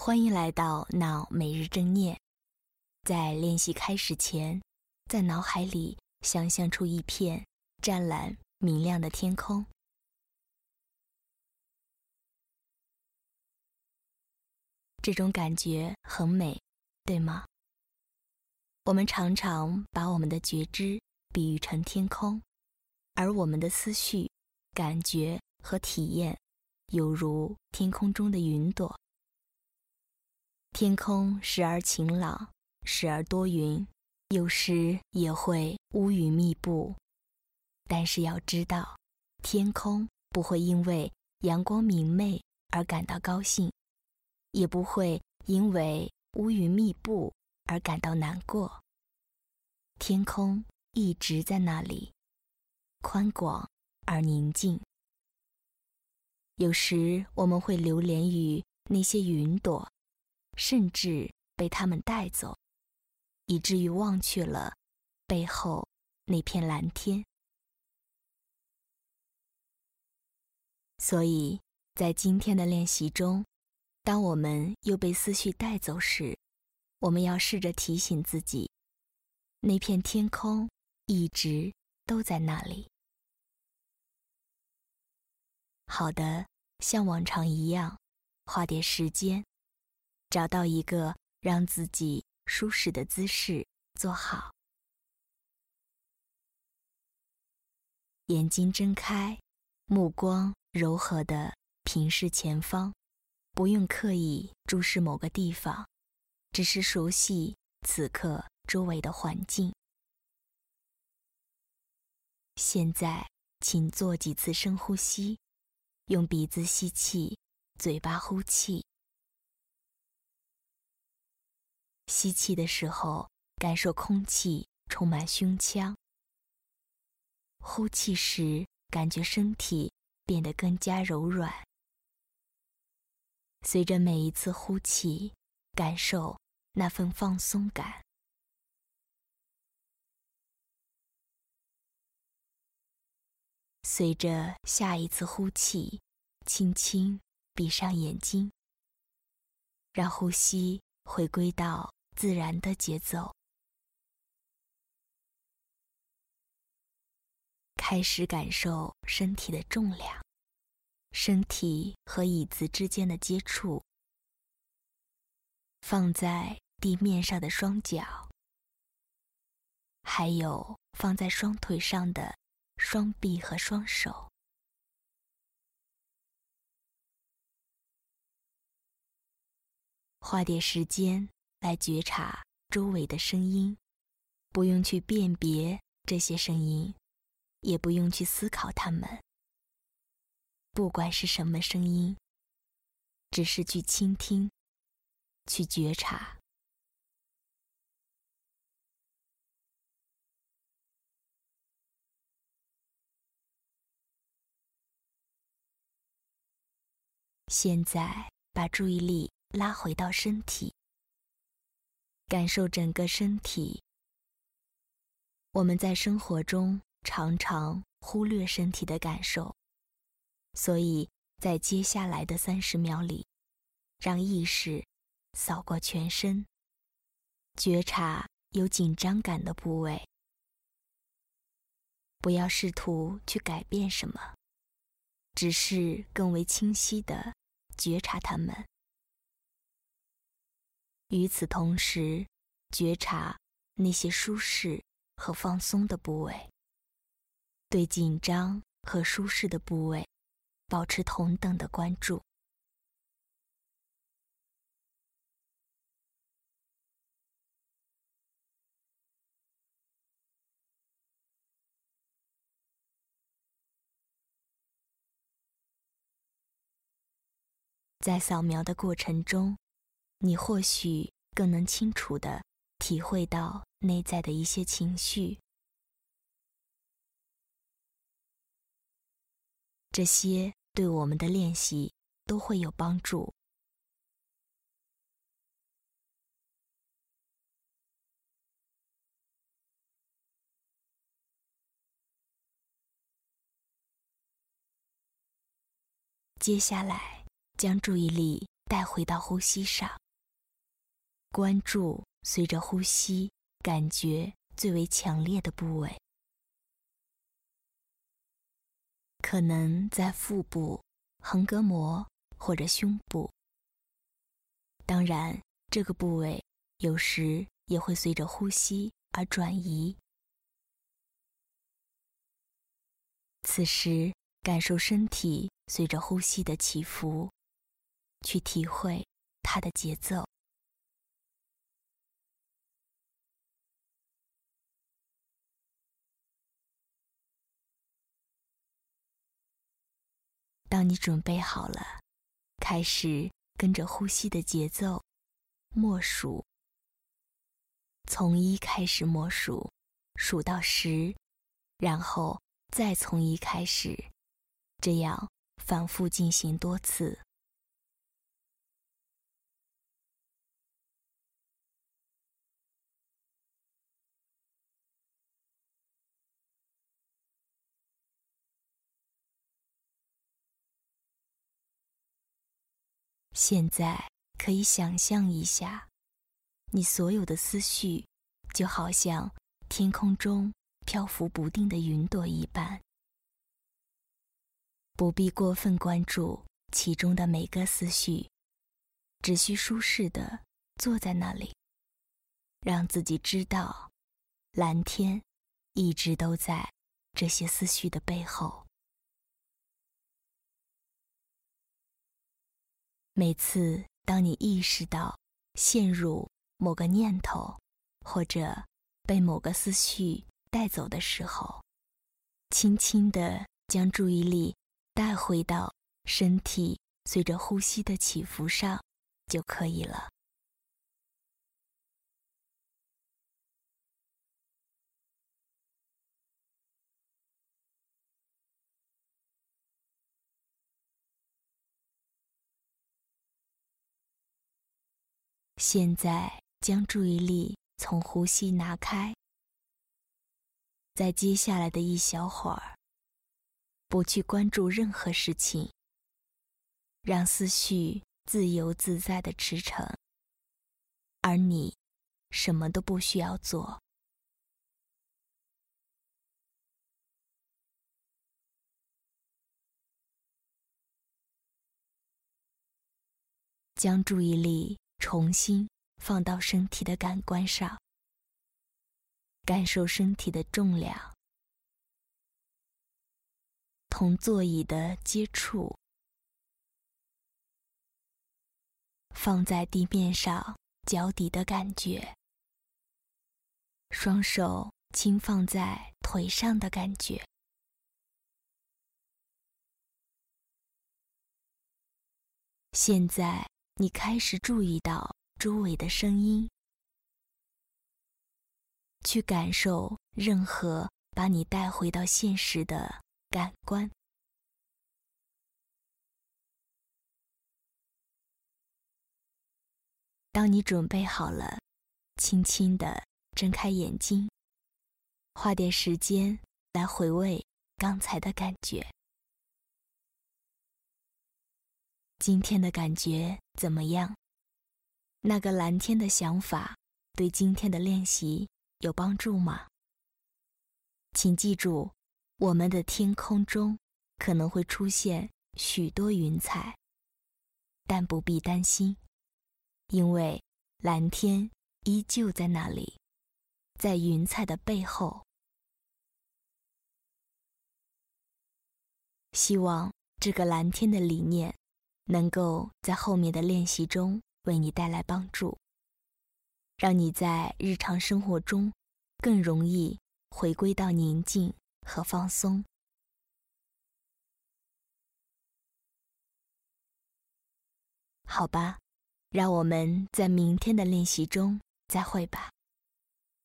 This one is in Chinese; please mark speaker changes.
Speaker 1: 欢迎来到脑每日正念。在练习开始前，在脑海里想象出一片湛蓝明亮的天空。这种感觉很美，对吗？我们常常把我们的觉知比喻成天空，而我们的思绪、感觉和体验犹如天空中的云朵。天空时而晴朗，时而多云，有时也会乌云密布。但是要知道，天空不会因为阳光明媚而感到高兴，也不会因为乌云密布而感到难过。天空一直在那里，宽广而宁静。有时我们会流连于那些云朵，甚至被它们带走，以至于忘却了背后那片蓝天。所以，在今天的练习中，当我们又被思绪带走时，我们要试着提醒自己，那片天空一直都在那里。好的，像往常一样，花点时间，找到一个让自己舒适的姿势坐好，眼睛睁开，目光柔和地平视前方，不用刻意注视某个地方，只是熟悉此刻周围的环境。现在，请做几次深呼吸，用鼻子吸气，嘴巴呼气。吸气的时候，感受空气充满胸腔；呼气时，感觉身体变得更加柔软。随着每一次呼气，感受那份放松感。随着下一次呼气，轻轻闭上眼睛，让呼吸回归到自然的节奏。开始感受身体的重量，身体和椅子之间的接触，放在地面上的双脚，还有放在双腿上的双臂和双手。花点时间来觉察周围的声音，不用去辨别这些声音，也不用去思考它们。不管是什么声音，只是去倾听，去觉察。现在把注意力拉回到身体，感受整个身体。我们在生活中常常忽略身体的感受，所以在接下来的30秒里，让意识扫过全身，觉察有紧张感的部位。不要试图去改变什么，只是更为清晰地觉察它们。与此同时，觉察那些舒适和放松的部位，对紧张和舒适的部位保持同等的关注。在扫描的过程中，你或许更能清楚地体会到内在的一些情绪，这些对我们的练习都会有帮助。接下来，将注意力带回到呼吸上，关注随着呼吸感觉最为强烈的部位，可能在腹部、横膈膜或者胸部。当然，这个部位有时也会随着呼吸而转移。此时，感受身体随着呼吸的起伏，去体会它的节奏。当你准备好了，开始跟着呼吸的节奏默数，从1开始默数，数到10，然后再从1开始，这样反复进行多次。现在可以想象一下，你所有的思绪就好像天空中漂浮不定的云朵一般，不必过分关注其中的每个思绪，只需舒适地坐在那里，让自己知道，蓝天一直都在这些思绪的背后。每次当你意识到陷入某个念头，或者被某个思绪带走的时候，轻轻地将注意力带回到身体随着呼吸的起伏上就可以了。现在将注意力从呼吸拿开，在接下来的一小会儿，不去关注任何事情，让思绪自由自在地驰骋，而你什么都不需要做。将注意力重新放到身体的感官上，感受身体的重量，同座椅的接触，放在地面上脚底的感觉，双手轻放在腿上的感觉。现在你开始注意到周围的声音，去感受任何把你带回到现实的感官。当你准备好了，轻轻地睁开眼睛，花点时间来回味刚才的感觉。今天的感觉怎么样？那个蓝天的想法对今天的练习有帮助吗？请记住，我们的天空中可能会出现许多云彩，但不必担心，因为蓝天依旧在那里，在云彩的背后。希望这个蓝天的理念能够在后面的练习中为你带来帮助，让你在日常生活中更容易回归到宁静和放松。好吧，让我们在明天的练习中再会吧。